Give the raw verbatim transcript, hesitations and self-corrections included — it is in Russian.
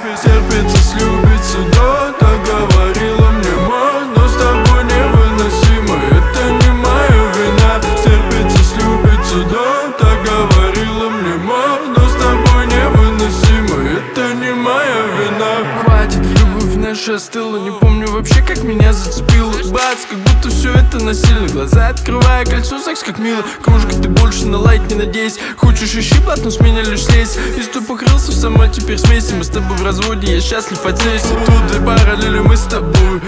терпится, слюбится, да, так говорила мне мама. Но с тобой невыносимо, это не моя вина. Терпится, слюбится, да, так говорила мне мама. Но с тобой невыносимо, это не моя вина. Хватит, любовь наша остыла, не помню вообще, как меня зацепило. Бац, как будто все это насильно. Глаза открывая, кольцо, секс как мило. Кружка, ты больше на лайк не надейся. Хочешь ищи блат, но с меня лишь слезь. Если ты покрылся, сама теперь смейся. Мы с тобой в разводе, я счастлив от здесь. Тут две параллели, мы с тобой.